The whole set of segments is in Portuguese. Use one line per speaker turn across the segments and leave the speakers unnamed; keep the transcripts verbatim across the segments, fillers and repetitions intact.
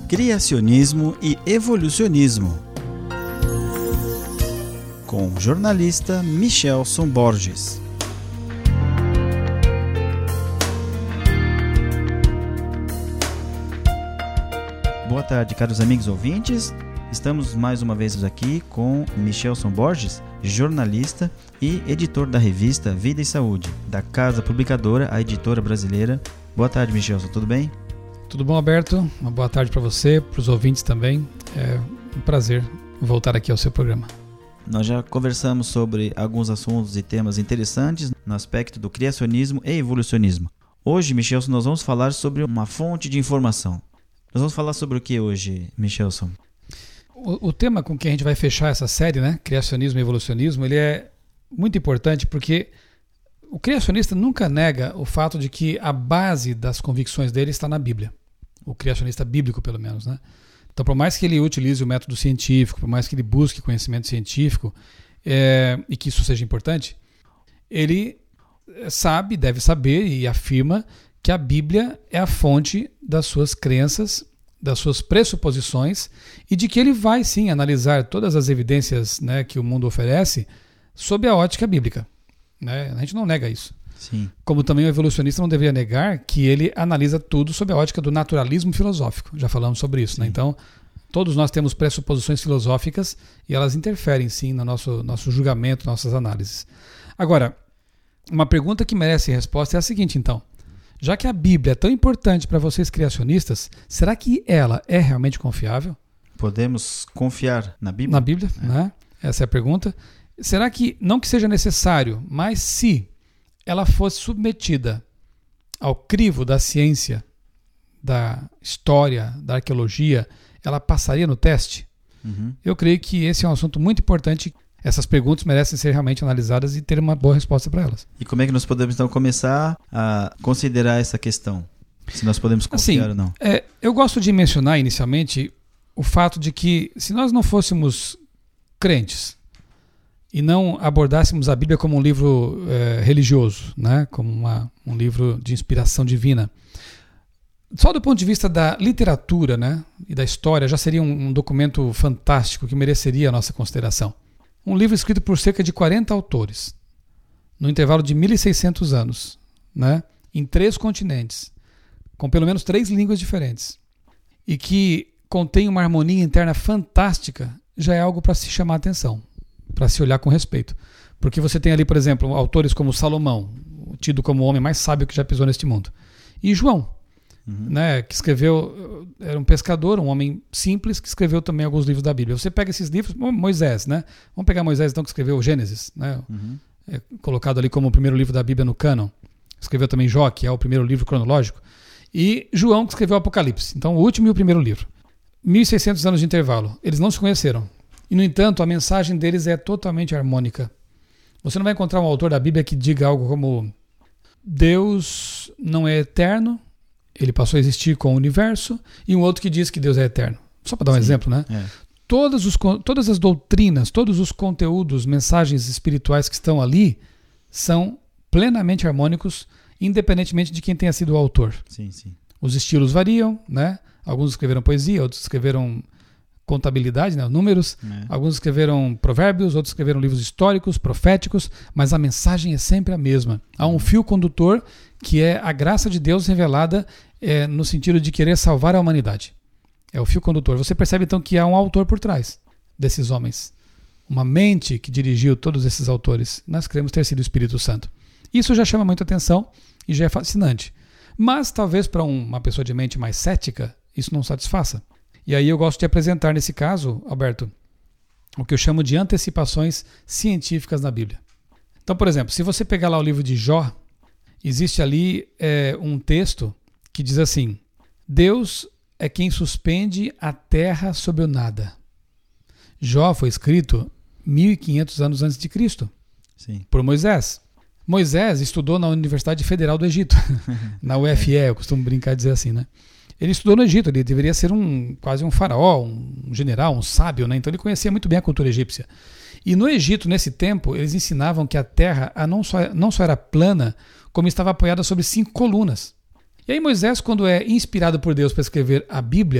Criacionismo e Evolucionismo, com o jornalista Michelson Borges. Boa tarde, caros amigos ouvintes. Estamos mais uma vez aqui com Michelson Borges, jornalista e editor da revista Vida e Saúde, da casa publicadora, a Editora Brasileira. Boa tarde, Michelson, tudo bem?
Tudo bom, Alberto? Uma boa tarde para você, para os ouvintes também. É um prazer voltar aqui ao seu programa.
Nós já conversamos sobre alguns assuntos e temas interessantes no aspecto do criacionismo e evolucionismo. Hoje, Michelson, nós vamos falar sobre uma fonte de informação. Nós vamos falar sobre o que hoje, Michelson?
O, o tema com que a gente vai fechar essa série, né, criacionismo e evolucionismo, ele é muito importante porque o criacionista nunca nega o fato de que a base das convicções dele está na Bíblia. O criacionista bíblico, pelo menos, né? Então, por mais que ele utilize o método científico, por mais que ele busque conhecimento científico, é, e que isso seja importante, ele sabe, deve saber e afirma que a Bíblia é a fonte das suas crenças, das suas pressuposições, e de que ele vai, sim, analisar todas as evidências, né, que o mundo oferece sob a ótica bíblica. Né? A gente não nega isso.
Sim.
Como também o evolucionista não deveria negar que ele analisa tudo sob a ótica do naturalismo filosófico. Já falamos sobre isso. Né? Então, todos nós temos pressuposições filosóficas e elas interferem, sim, no nosso, nosso julgamento, nossas análises. Agora, uma pergunta que merece resposta é a seguinte, então. Já que a Bíblia é tão importante para vocês criacionistas, será que ela é realmente confiável?
Podemos confiar na Bíblia?
Na Bíblia,
é.
né? Essa é a pergunta. Será que, não que seja necessário, mas se ela fosse submetida ao crivo da ciência, da história, da arqueologia, ela passaria no teste?
Uhum.
Eu creio que esse é um assunto muito importante. Essas perguntas merecem ser realmente analisadas e ter uma boa resposta para elas.
E como é que nós podemos, então, começar a considerar essa questão? Se nós podemos confiar
assim,
ou não?
É, eu gosto de mencionar inicialmente o fato de que se nós não fôssemos crentes e não abordássemos a Bíblia como um livro é, religioso, né? Como uma, um livro de inspiração divina, só do ponto de vista da literatura, né, e da história, já seria um, um documento fantástico que mereceria a nossa consideração. Um livro escrito por cerca de quarenta autores, no intervalo de mil e seiscentos anos, né, em três continentes, com pelo menos três línguas diferentes, e que contém uma harmonia interna fantástica, já é algo para se chamar a atenção, para se olhar com respeito. Porque você tem ali, por exemplo, autores como Salomão, tido como o homem mais sábio que já pisou neste mundo, e João, uhum. né, que escreveu, era um pescador, um homem simples, que escreveu também alguns livros da Bíblia. Você pega esses livros, Moisés, né? Vamos pegar Moisés, então, que escreveu o Gênesis, né? Uhum. É colocado ali como o primeiro livro da Bíblia no cânon. Escreveu também Jó, que é o primeiro livro cronológico. E João, que escreveu o Apocalipse. Então, o último e o primeiro livro. mil e seiscentos anos de intervalo. Eles não se conheceram. E, no entanto, a mensagem deles é totalmente harmônica. Você não vai encontrar um autor da Bíblia que diga algo como: Deus não é eterno, ele passou a existir com o universo, e um outro que diz que Deus é eterno. Só para dar um
Sim,
exemplo, né?
É.
Todos os, todas as doutrinas, todos os conteúdos, mensagens espirituais que estão ali são plenamente harmônicos, independentemente de quem tenha sido o autor.
Sim, sim.
Os estilos variam, né? Alguns escreveram poesia, outros escreveram contabilidade, né? Números, é. Alguns escreveram provérbios, outros escreveram livros históricos, proféticos, mas a mensagem é sempre a mesma. Há um fio condutor que é a graça de Deus revelada é, no sentido de querer salvar a humanidade. É o fio condutor. Você percebe então que há um autor por trás desses homens. Uma mente que dirigiu todos esses autores. Nós cremos ter sido o Espírito Santo. Isso já chama muita atenção e já é fascinante. Mas talvez para uma pessoa de mente mais cética, isso não satisfaça. E aí eu gosto de apresentar nesse caso, Alberto, o que eu chamo de antecipações científicas na Bíblia. Então, por exemplo, se você pegar lá o livro de Jó, existe ali é, um texto que diz assim: Deus é quem suspende a terra sobre o nada. Jó foi escrito mil e quinhentos anos antes de Cristo,
Sim.
por Moisés. Moisés estudou na Universidade Federal do Egito, na U F E, eu costumo brincar e dizer assim, né? Ele estudou no Egito, ele deveria ser um, quase um faraó, um general, um sábio, né? Então ele conhecia muito bem a cultura egípcia. E no Egito, nesse tempo, eles ensinavam que a terra a não, só, não só era plana, como estava apoiada sobre cinco colunas. E aí Moisés, quando é inspirado por Deus para escrever a Bíblia,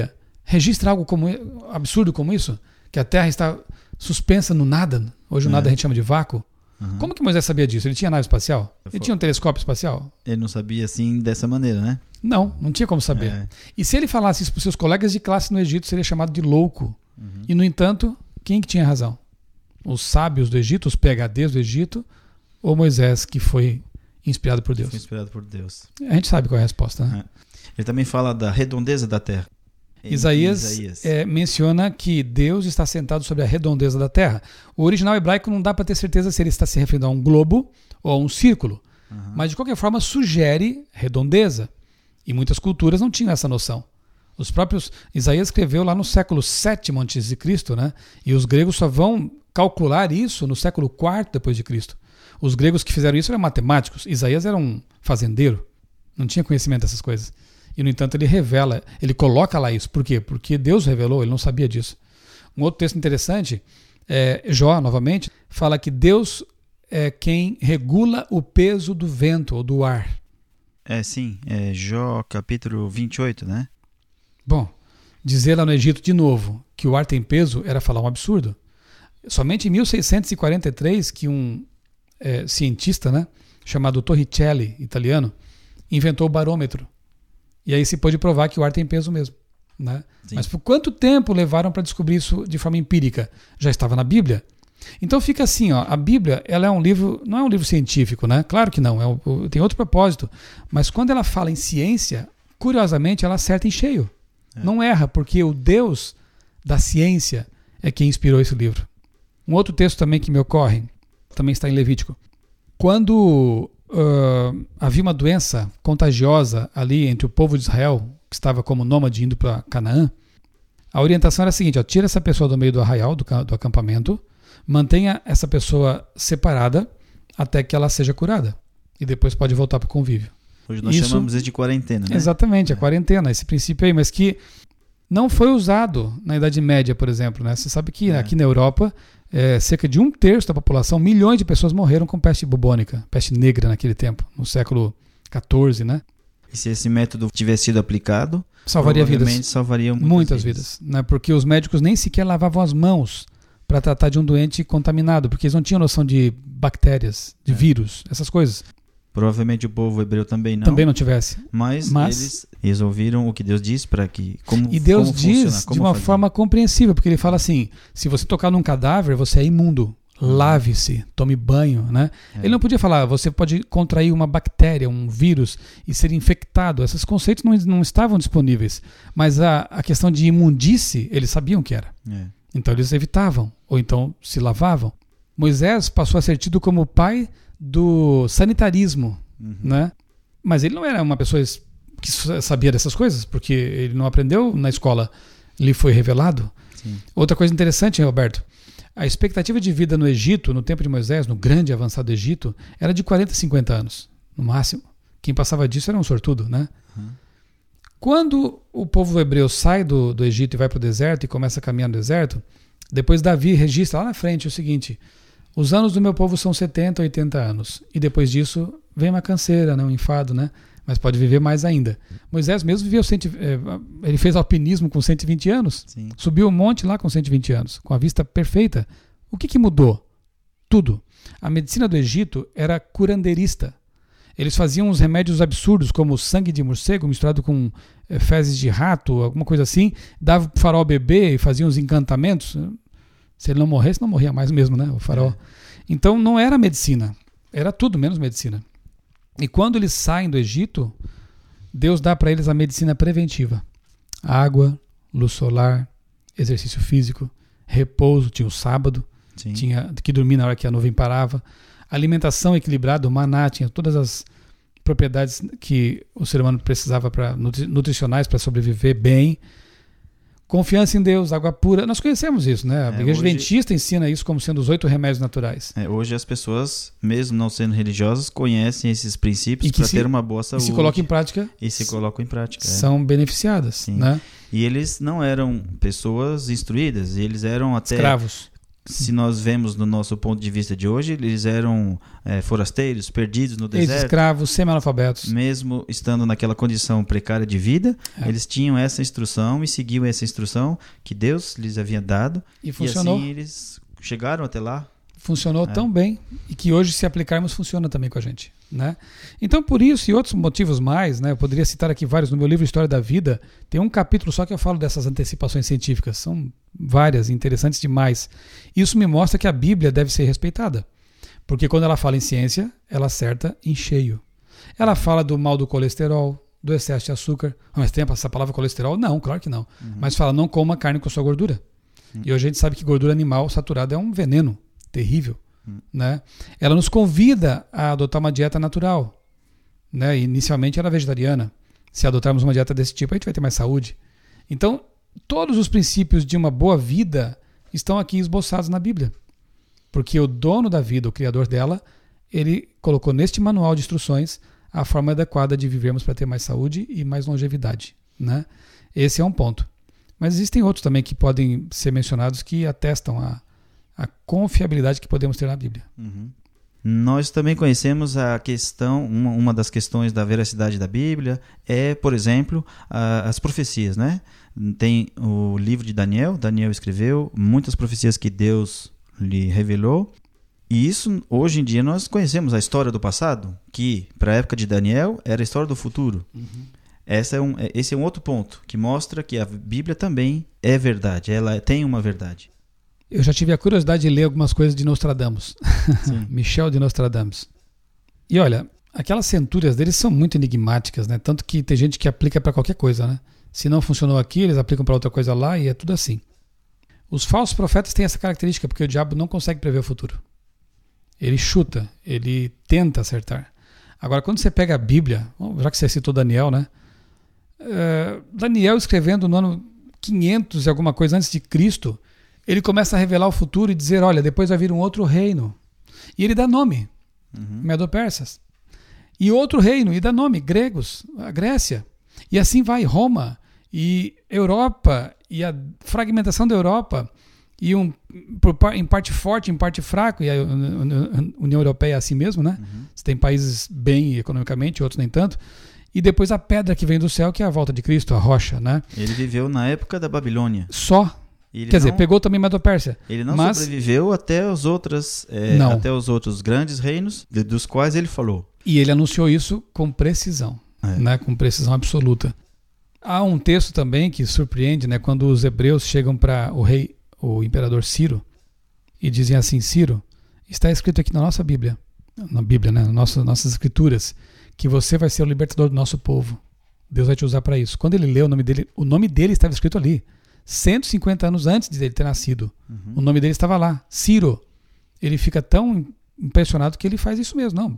registra algo como, absurdo como isso? Que a Terra está suspensa no nada. Hoje o
É.
nada a gente chama de vácuo.
Uhum.
Como que Moisés sabia disso? Ele tinha nave espacial? Ele
For-
tinha um telescópio espacial?
Ele não sabia assim dessa maneira, né?
Não, não tinha como saber.
É.
E se ele falasse isso para os seus colegas de classe no Egito, seria chamado de louco.
Uhum.
E, no entanto, quem que tinha razão? Os sábios do Egito, os P H Ds do Egito, ou Moisés, que foi inspirado por Deus?
Foi inspirado por Deus.
A gente sabe qual é a resposta, né?
Ele também fala da redondeza da terra. Em
Isaías,
Isaías.
é, menciona que Deus está sentado sobre a redondeza da terra. O original hebraico não dá para ter certeza se ele está se referindo a um globo ou a um círculo,
Uhum.
mas de qualquer forma sugere redondeza. E muitas culturas não tinham essa noção. Os próprios Isaías escreveu lá no século sétimo antes de Cristo, né? E os gregos só vão calcular isso no século quarto depois de Cristo. Os gregos que fizeram isso eram matemáticos. Isaías era um fazendeiro, não tinha conhecimento dessas coisas. E, no entanto, ele revela, ele coloca lá isso. Por quê? Porque Deus revelou, ele não sabia disso. Um outro texto interessante, é, Jó, novamente, fala que Deus é quem regula o peso do vento ou do ar.
É, sim. É Jó, capítulo vinte e oito, né?
Bom, dizer lá no Egito de novo que o ar tem peso era falar um absurdo. Somente em mil seiscentos e quarenta e três que um é, cientista, né, chamado Torricelli, italiano, inventou o barômetro. E aí se pôde provar que o ar tem peso mesmo. Né? Mas por quanto tempo levaram para descobrir isso de forma empírica? Já estava na Bíblia. Então fica assim, ó, a Bíblia ela é um livro, não é um livro científico, né? Claro que não, é um, tem outro propósito. Mas quando ela fala em ciência, curiosamente ela acerta em cheio. É. Não erra, porque o Deus da ciência é quem inspirou esse livro. Um outro texto também que me ocorre, também está em Levítico. Quando uh, havia uma doença contagiosa ali entre o povo de Israel, que estava como nômade indo para Canaã, a orientação era a seguinte, ó, tira essa pessoa do meio do arraial, do, do acampamento, mantenha essa pessoa separada até que ela seja curada. E depois pode voltar para o convívio.
Hoje nós
Isso,
chamamos isso de quarentena, né?
Exatamente, a quarentena, esse princípio aí, mas que não foi usado na Idade Média, por exemplo. Né? Você sabe que é. aqui na Europa, é, cerca de um terço da população, milhões de pessoas morreram com peste bubônica, peste negra naquele tempo, no século quatorze, né?
E se esse método tivesse sido aplicado,
salvaria vidas.
salvaria muitas,
muitas
vidas.
vidas, né? Porque os médicos nem sequer lavavam as mãos para tratar de um doente contaminado, porque eles não tinham noção de bactérias, de é. vírus, essas coisas.
Provavelmente o povo hebreu também não.
Também não tivesse.
Mas, mas eles, eles ouviram o que Deus disse para que... Como,
e Deus
como
diz
como
de uma
fazer.
forma compreensível, porque ele fala assim, se você tocar num cadáver, você é imundo. Lave-se, tome banho, né? É. Ele não podia falar, você pode contrair uma bactéria, um vírus e ser infectado. Esses conceitos não, não estavam disponíveis. Mas a, a questão de imundície, eles sabiam que era.
É.
Então eles evitavam, ou então se lavavam. Moisés passou a ser tido como o pai do sanitarismo, uhum. né? Mas ele não era uma pessoa que sabia dessas coisas, porque ele não aprendeu na escola, lhe foi revelado.
Sim.
Outra coisa interessante, Roberto, a expectativa de vida no Egito, no tempo de Moisés, no grande e avançado Egito, era de quarenta, cinquenta anos, no máximo. Quem passava disso era um sortudo, né? Uhum. Quando o povo hebreu sai do, do Egito e vai para o deserto e começa a caminhar no deserto, depois Davi registra lá na frente o seguinte: os anos do meu povo são setenta, oitenta anos. E depois disso vem uma canseira, né? Um enfado, né? Mas pode viver mais ainda. Moisés mesmo viveu, cento, ele fez alpinismo com cento e vinte anos.
Sim.
Subiu um monte lá com cento e vinte anos, com a vista perfeita. O que, que mudou? Tudo. A medicina do Egito era curandeirista. Eles faziam uns remédios absurdos, como sangue de morcego misturado com é, fezes de rato, alguma coisa assim. Dava pro faraó beber e faziam uns encantamentos. Se ele não morresse, não morria mais mesmo, né? O faraó. É. Então não era medicina. Era tudo menos medicina. E quando eles saem do Egito, Deus dá para eles a medicina preventiva. Água, luz solar, exercício físico, repouso, tinha o sábado, Sim. tinha que dormir na hora que a nuvem parava, alimentação equilibrada, o maná, tinha todas as propriedades que o ser humano precisava para nutricionais para sobreviver bem. Confiança em Deus, água pura. Nós conhecemos isso, né? A é, Igreja hoje... Adventista ensina isso como sendo os oito remédios naturais.
É, hoje as pessoas, mesmo não sendo religiosas, conhecem esses princípios para ter uma boa saúde.
E se colocam em prática.
E se colocam em prática.
São
é.
beneficiadas. Né?
E eles não eram pessoas instruídas, eles eram até...
Escravos.
se nós vemos no nosso ponto de vista de hoje, eles eram é, forasteiros, perdidos no deserto.
Ex-escravos, semi-analfabetos.
Mesmo estando naquela condição precária de vida,
É.
eles tinham essa instrução e seguiam essa instrução que Deus lhes havia dado.
E funcionou.
E assim eles chegaram até lá.
Funcionou
É.
tão bem e que hoje, se aplicarmos, funciona também com a gente, né? Então, por isso e outros motivos mais, né? Eu poderia citar aqui vários. No meu livro História da Vida, tem um capítulo só que eu falo dessas antecipações científicas. São várias, interessantes demais. Isso me mostra que a Bíblia deve ser respeitada. Porque quando ela fala em ciência, ela acerta em cheio. Ela fala do mal do colesterol, do excesso de açúcar. Mas tem essa palavra colesterol? Não, claro que não. Uhum. Mas fala, não coma carne com sua gordura. Uhum. E hoje a gente sabe que gordura animal saturada é um veneno terrível, hum. né? Ela nos convida a adotar uma dieta natural, né? Inicialmente ela é vegetariana. Se adotarmos uma dieta desse tipo, a gente vai ter mais saúde. Então, todos os princípios de uma boa vida estão aqui esboçados na Bíblia, porque o dono da vida, o criador dela, ele colocou neste manual de instruções a forma adequada de vivermos para ter mais saúde e mais longevidade, né? Esse é um ponto. Mas existem outros também que podem ser mencionados que atestam a a confiabilidade que podemos ter na Bíblia.
Uhum. Nós também conhecemos a questão, uma, uma das questões da veracidade da Bíblia é, por exemplo, a, as profecias, né? Tem o livro de Daniel, Daniel escreveu muitas profecias que Deus lhe revelou, e isso, hoje em dia, nós conhecemos a história do passado, que, para a época de Daniel, era a história do futuro. Uhum. Essa é um, esse é um outro ponto, que mostra que a Bíblia também é verdade, ela tem uma verdade.
Eu já tive a curiosidade de ler algumas coisas de Nostradamus. Michel de Nostradamus. E olha, aquelas centúrias deles são muito enigmáticas, né? Tanto que tem gente que aplica para qualquer coisa, né? Se não funcionou aqui, eles aplicam para outra coisa lá e é tudo assim. Os falsos profetas têm essa característica, porque o diabo não consegue prever o futuro. Ele chuta, ele tenta acertar. Agora, quando você pega a Bíblia, já que você citou Daniel, né? Uh, Daniel escrevendo no ano quinhentos e alguma coisa antes de Cristo, ele começa a revelar o futuro e dizer, olha, depois vai vir um outro reino. E ele dá nome, uhum. Medo-Persas. E outro reino, e dá nome, gregos, a Grécia. E assim vai, Roma, e Europa, e a fragmentação da Europa, e um, em parte forte, em parte fraco, e a União Europeia é assim mesmo, né? Uhum. Você tem países bem economicamente, outros nem tanto. E depois a pedra que vem do céu, que é a volta de Cristo, a rocha, né?
Ele viveu na época da Babilônia.
Só.
Ele
Quer
não,
dizer, pegou também Medo-Pérsia.
Ele não
mas,
sobreviveu até os, outras, é, até os outros grandes reinos de, dos quais ele falou.
E ele anunciou isso com precisão, é. né, com precisão absoluta. Há um texto também que surpreende, né, quando os hebreus chegam para o rei, o imperador Ciro, e dizem assim, Ciro, está escrito aqui na nossa Bíblia, na Bíblia, né, nas nossas, nossas escrituras, que você vai ser o libertador do nosso povo. Deus vai te usar para isso. Quando ele leu o nome dele, o nome dele estava escrito ali. cento e cinquenta anos antes de ele ter nascido. Uhum. O nome dele estava lá, Ciro. Ele fica tão impressionado que ele faz isso mesmo. Não,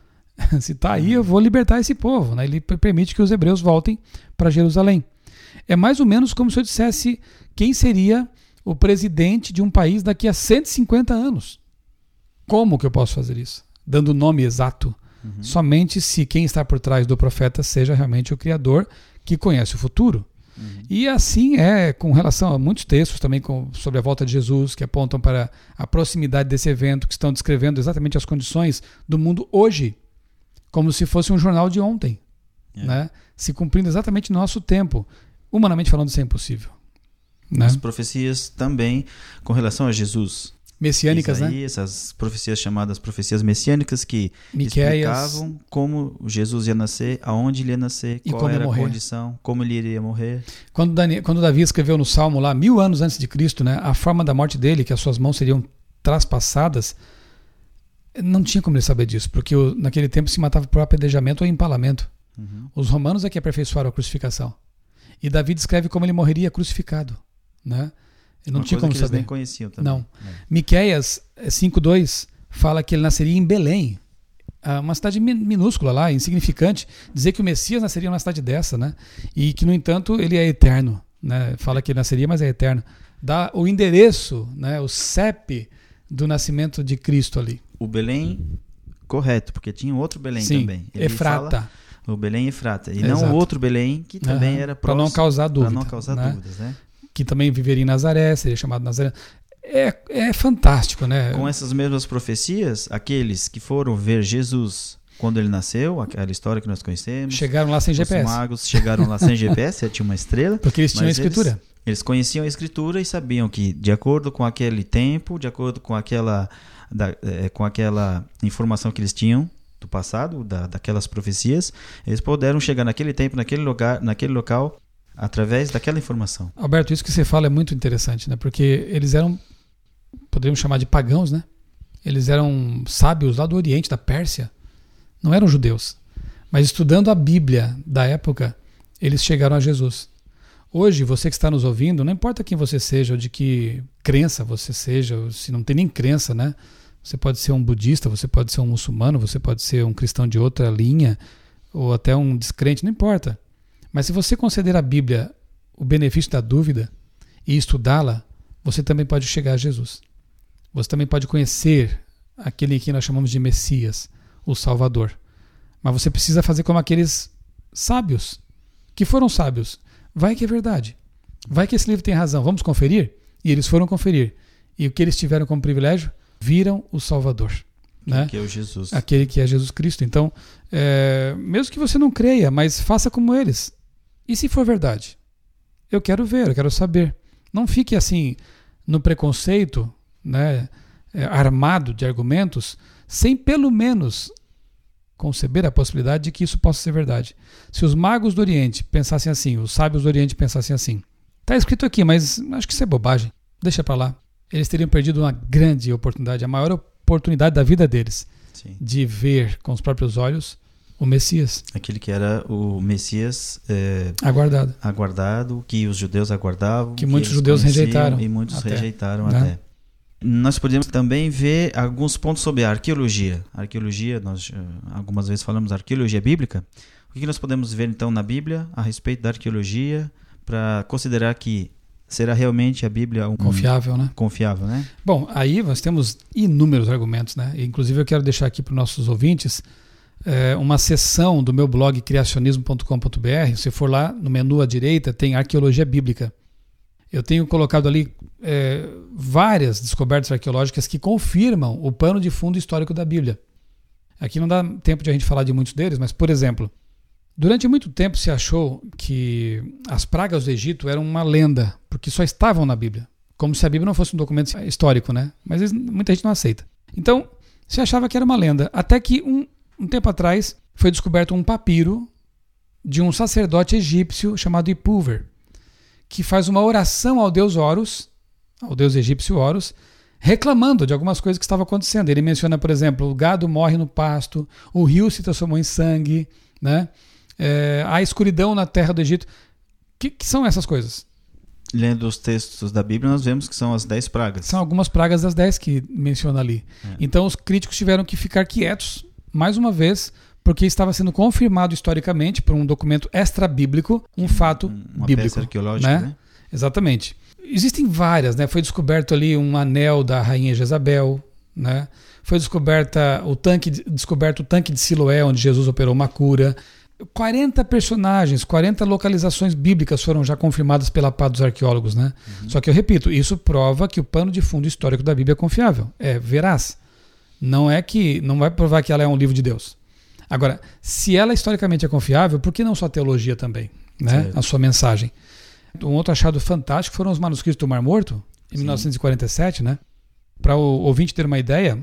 se está aí, eu vou libertar esse povo. Né? Ele permite que os hebreus voltem para Jerusalém. É mais ou menos como se eu dissesse quem seria o presidente de um país daqui a cento e cinquenta anos. Como que eu posso fazer isso? Dando o nome exato. Uhum. Somente se quem está por trás do profeta seja realmente o Criador que conhece o futuro. Uhum. E assim é com relação a muitos textos também com, sobre a volta de Jesus, que apontam para a proximidade desse evento, que estão descrevendo exatamente as condições do mundo hoje, como se fosse um jornal de ontem, é. né? Se cumprindo exatamente no nosso tempo. Humanamente falando, isso é impossível. Né?
As profecias também com relação a Jesus.
Messiânicas,
Isaías,
né?
As profecias chamadas profecias messiânicas que
Miqueias,
explicavam como Jesus ia nascer, aonde ele ia nascer,
e
qual era a condição, como ele iria morrer.
Quando, Daniel, quando Davi escreveu no Salmo lá, mil anos antes de Cristo, né, a forma da morte dele, que as suas mãos seriam traspassadas, não tinha como ele saber disso, porque o, naquele tempo se matava por apedrejamento ou empalamento. Uhum. Os romanos é que aperfeiçoaram a crucificação. E Davi descreve como ele morreria crucificado, né? Ele não
Uma
tinha
coisa
como
que
saber.
Eles nem conheciam também.
Não.
É.
Miqueias cinco dois fala que ele nasceria em Belém, uma cidade minúscula lá, insignificante. Dizer que o Messias nasceria numa cidade dessa, né? E que, no entanto, ele é eterno, né? Fala que ele nasceria, mas é eterno. Dá o endereço, né? O C E P do nascimento de Cristo ali.
O Belém, correto, porque tinha outro Belém
Sim,
também. Ele
Efrata.
Fala o Belém Efrata. E
Exato.
não o outro Belém, que também uhum. era próximo.
Para não causar dúvida.
Para não causar
né?
dúvidas, né?
Que também viveria em Nazaré, seria chamado Nazaré. É, é fantástico, né?
Com essas mesmas profecias, aqueles que foram ver Jesus quando ele nasceu, aquela história que nós conhecemos.
Chegaram lá sem G P S.
Os magos chegaram lá sem G P S, tinha uma estrela.
Porque eles tinham a escritura.
Eles, eles conheciam a escritura e sabiam que, de acordo com aquele tempo, de acordo com aquela, da, é, com aquela informação que eles tinham do passado, da, daquelas profecias, eles puderam chegar naquele tempo, naquele lugar, naquele local, através daquela informação.
Alberto, isso que você fala é muito interessante, né? Porque eles eram, poderíamos chamar de pagãos, né? Eles eram sábios lá do Oriente, da Pérsia. Não eram judeus. Mas estudando a Bíblia da época, eles chegaram a Jesus. Hoje, você que está nos ouvindo, não importa quem você seja, ou de que crença você seja, ou se não tem nem crença, né? Você pode ser um budista, você pode ser um muçulmano, você pode ser um cristão de outra linha, ou até um descrente, não importa. Mas se você considerar a Bíblia o benefício da dúvida e estudá-la, você também pode chegar a Jesus. Você também pode conhecer aquele que nós chamamos de Messias, o Salvador. Mas você precisa fazer como aqueles sábios, que foram sábios. Vai que é verdade. Vai que esse livro tem razão. Vamos conferir? E eles foram conferir. E o que eles tiveram como privilégio? Viram o Salvador. Né?
Que é o Jesus.
Aquele que é Jesus Cristo. Então, é, mesmo que você não creia, mas faça como eles. E se for verdade? Eu quero ver, eu quero saber. Não fique assim no preconceito, né, é, armado de argumentos, sem pelo menos conceber a possibilidade de que isso possa ser verdade. Se os magos do Oriente pensassem assim, os sábios do Oriente pensassem assim, está escrito aqui, mas acho que isso é bobagem, deixa para lá. Eles teriam perdido uma grande oportunidade, a maior oportunidade da vida deles,
Sim.
de ver com os próprios olhos o Messias.
Aquele que era o Messias é,
aguardado.
aguardado, que os judeus aguardavam.
Que, que muitos judeus rejeitaram.
E muitos até, rejeitaram
né?
até. Nós podemos também ver alguns pontos sobre a arqueologia. Arqueologia, nós algumas vezes falamos arqueologia bíblica. O que nós podemos ver então na Bíblia a respeito da arqueologia para considerar que será realmente a Bíblia um
confiável, né?
Confiável, né?
Bom, aí nós temos inúmeros argumentos, né? Inclusive eu quero deixar aqui para os nossos ouvintes é, uma seção do meu blog criacionismo ponto com ponto b r. Se for lá no menu à direita tem arqueologia bíblica. Eu tenho colocado ali é, várias descobertas arqueológicas que confirmam o pano de fundo histórico da Bíblia. Aqui não dá tempo de a gente falar de muitos deles, mas, por exemplo, durante muito tempo se achou que as pragas do Egito eram uma lenda, porque só estavam na Bíblia, como se a Bíblia não fosse um documento histórico, né? Mas muita gente não aceita. Então, se achava que era uma lenda, até que um, um tempo atrás foi descoberto um papiro de um sacerdote egípcio chamado Ipúver, que faz uma oração ao deus Horus, ao deus egípcio Horus, reclamando de algumas coisas que estavam acontecendo. Ele menciona, por exemplo, o gado morre no pasto, o rio se transformou em sangue, né? É, a escuridão na terra do Egito. O que, que são essas coisas?
Lendo os textos da Bíblia, nós vemos que são as dez pragas.
São algumas pragas das dez que menciona ali. É. Então os críticos tiveram que ficar quietos, mais uma vez, porque estava sendo confirmado historicamente por um documento extra-bíblico, um fato
uma
bíblico.
Peça arqueológica,
né?
né?
Exatamente. Existem várias, né? Foi descoberto ali um anel da rainha Jezabel, né? Foi descoberta o tanque, descoberto o tanque de Siloé, onde Jesus operou uma cura. quarenta personagens, quarenta localizações bíblicas foram já confirmadas pela pá dos arqueólogos, né? Uhum. Só que eu repito, isso prova que o pano de fundo histórico da Bíblia é confiável, é veraz. Não é que não vai provar que ela é um livro de Deus. Agora, se ela historicamente é confiável, por que não sua teologia também, né? A sua mensagem? Um outro achado fantástico foram os manuscritos do Mar Morto, em Sim. mil novecentos e quarenta e sete, né? Para o ouvinte ter uma ideia,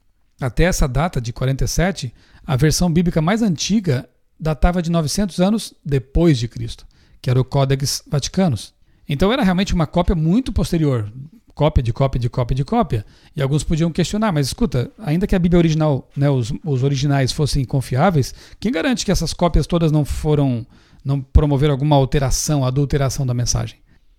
até essa data de quarenta e sete, a versão bíblica mais antiga datava de novecentos anos depois de Cristo, que era o Codex Vaticanus. Então era realmente uma cópia muito posterior, cópia de cópia de cópia de cópia. E alguns podiam questionar, mas escuta, ainda que a Bíblia original, né, os, os originais fossem confiáveis, quem garante que essas cópias todas não foram, não promoveram alguma alteração, adulteração da mensagem?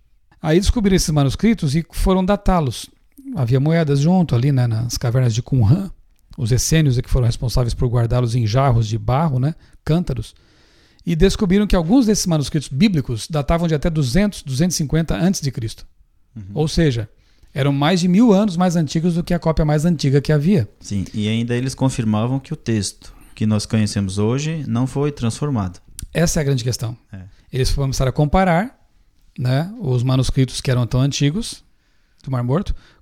Aí descobriram esses manuscritos e foram datá-los. Havia moedas junto ali, né, nas cavernas de Qumran. Os essênios é que foram responsáveis por guardá-los em jarros de barro, né, cântaros, e descobriram que alguns desses manuscritos bíblicos datavam de até duzentos, duzentos e cinquenta antes de Cristo. Uhum. Ou seja, eram mais de mil anos mais antigos do que a cópia mais antiga que havia.
Sim, e ainda eles confirmavam que o texto que nós conhecemos hoje não foi transformado.
Essa é a grande questão.
É.
Eles começaram a comparar, né, os manuscritos que eram tão antigos do Mar Morto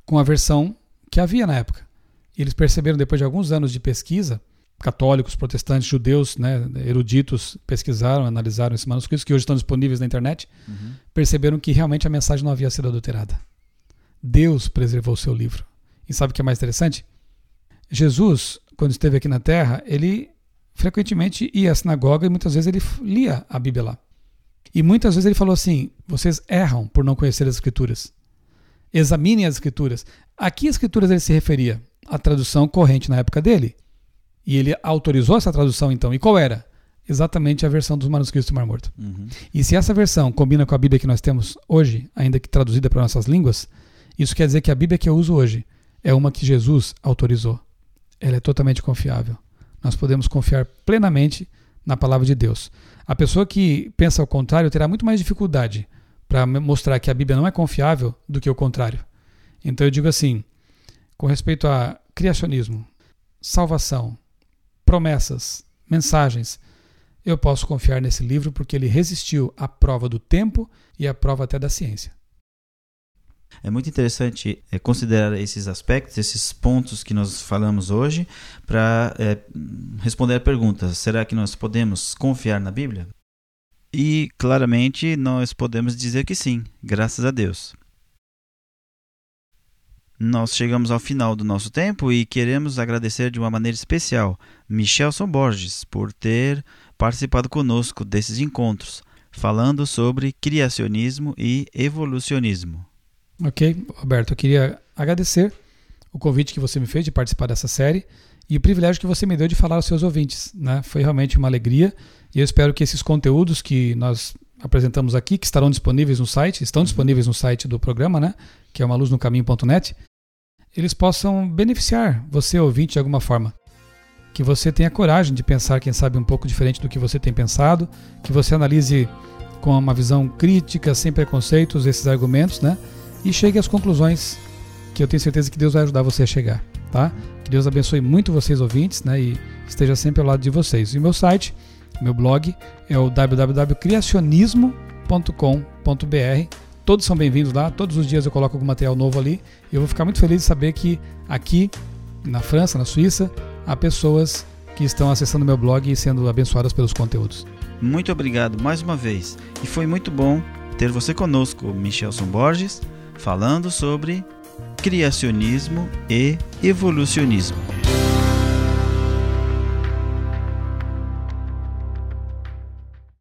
com a versão que havia na época. E eles perceberam, depois de alguns anos de pesquisa, católicos, protestantes, judeus, né, eruditos, pesquisaram, analisaram esses manuscritos, que hoje estão disponíveis na internet, uhum. perceberam que realmente a mensagem não havia sido adulterada. Deus preservou o seu livro. E sabe o que é mais interessante? Jesus, quando esteve aqui na Terra, ele frequentemente ia à sinagoga e muitas vezes ele lia a Bíblia lá. E muitas vezes ele falou assim, vocês erram por não conhecer as Escrituras. Examinem as Escrituras. A que Escrituras ele se referia? A tradução corrente na época dele. E ele autorizou essa tradução então. E qual era? Exatamente a versão dos manuscritos do Mar Morto. Uhum. E se essa versão combina com a Bíblia que nós temos hoje, ainda que traduzida para nossas línguas, isso quer dizer que a Bíblia que eu uso hoje é uma que Jesus autorizou. Ela é totalmente confiável. Nós podemos confiar plenamente na palavra de Deus. A pessoa que pensa ao contrário terá muito mais dificuldade para mostrar que a Bíblia não é confiável do que o contrário. Então eu digo assim, com respeito a criacionismo, salvação, promessas, mensagens, eu posso confiar nesse livro porque ele resistiu à prova do tempo e à prova até da ciência.
É muito interessante é, considerar esses aspectos, esses pontos que nós falamos hoje, para é, responder a pergunta: será que nós podemos confiar na Bíblia? E claramente nós podemos dizer que sim, graças a Deus. Nós chegamos ao final do nosso tempo e queremos agradecer de uma maneira especial Michelson Borges por ter participado conosco desses encontros, falando sobre criacionismo e evolucionismo.
Ok, Roberto, eu queria agradecer o convite que você me fez de participar dessa série e o privilégio que você me deu de falar aos seus ouvintes, né? Foi realmente uma alegria e eu espero que esses conteúdos que nós apresentamos aqui, que estarão disponíveis no site, estão disponíveis no site do programa, né? Que é uma luz no caminho ponto net, eles possam beneficiar você, ouvinte, de alguma forma. Que você tenha coragem de pensar, quem sabe, um pouco diferente do que você tem pensado, que você analise com uma visão crítica, sem preconceitos, esses argumentos, né? E chegue às conclusões que eu tenho certeza que Deus vai ajudar você a chegar, tá? Que Deus abençoe muito vocês, ouvintes, né? E esteja sempre ao lado de vocês. E o meu site, meu blog, é o w w w ponto criacionismo ponto com ponto b r. Todos são bem-vindos lá, todos os dias eu coloco algum material novo ali. E eu vou ficar muito feliz de saber que aqui, na França, na Suíça, há pessoas que estão acessando meu blog e sendo abençoadas pelos conteúdos.
Muito obrigado mais uma vez. E foi muito bom ter você conosco, Michelson Borges, falando sobre criacionismo e evolucionismo.